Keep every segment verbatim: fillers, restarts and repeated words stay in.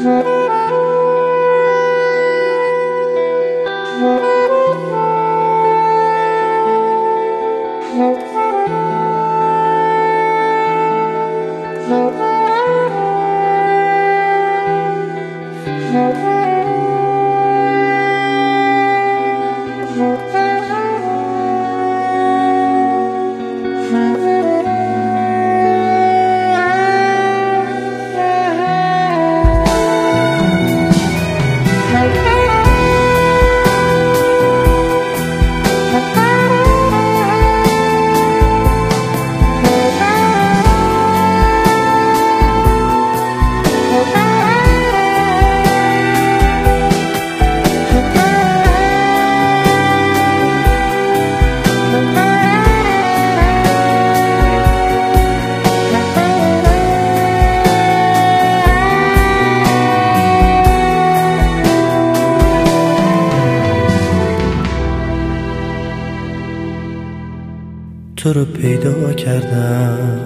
تو رو پیدا کردم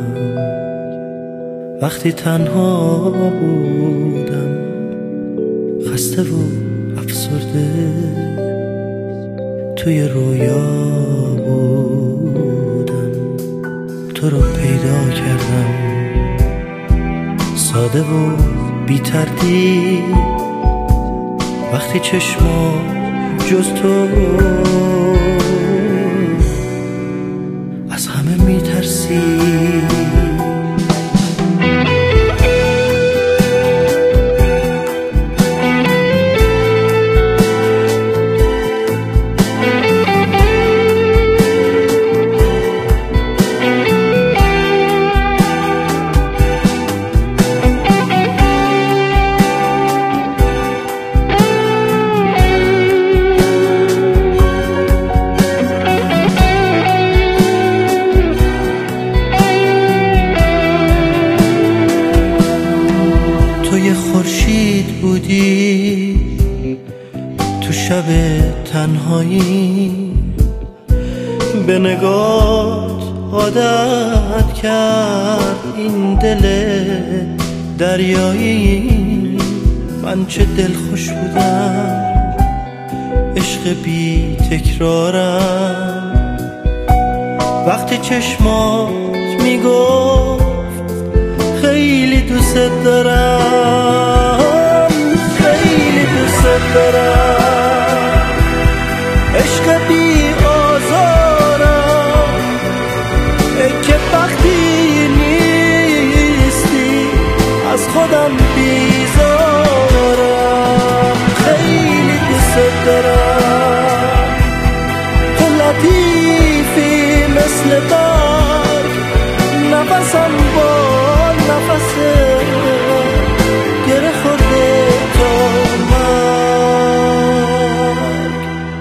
وقتی تنها بودم، خسته و افسرده توی رویا بودم. تو رو پیدا کردم ساده و بی تردید، وقتی چشما جز تو از همه میترسی. خورشید بودی تو شب تنهایی، به نگات عادت کرد این دل دریایی. من چه دلخوش بودم، عشق بی تکرارم، وقتی چشمات میگفت خیلی دوست دارم، خیلی دوست دارم. عشق بی آزارم ای که وقتی نیستی از خودم بیزارم. خیلی دوست دارم، تو لطیفی مثل برگ، نفسم با نفسه گره خورده تا مرگ.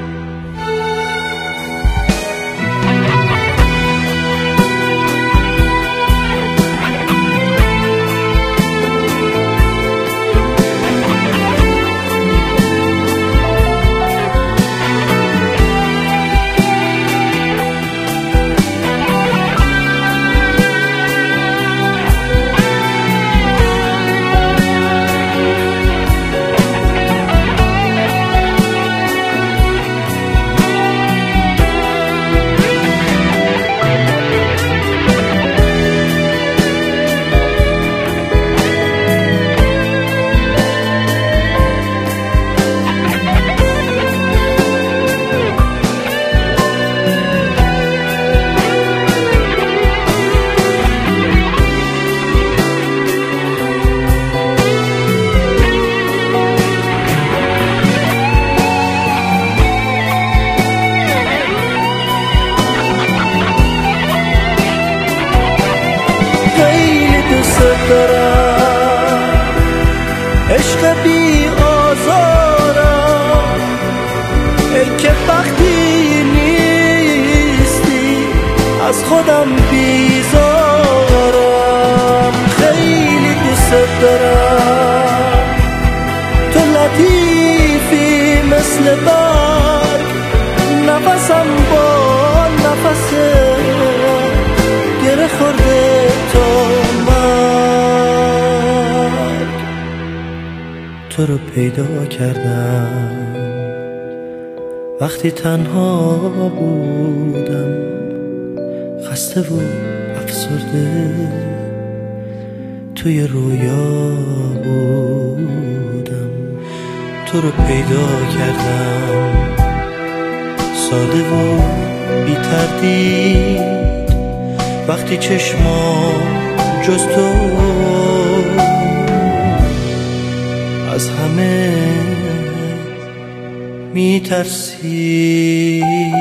عشق بی آزارم ای که وقتی نیستی از خودم بیزارم. خیلی دوست دارم، تو لطیفی مثل برگ، نفسم با نفسه گره خورده تا مرگ. تو رو پیدا کردم وقتی تنها بودم، خسته و افسرده توی رویا بودم. تو رو پیدا کردم ساده و بی تردید وقتی چشمام جز تو از همه می ترسید.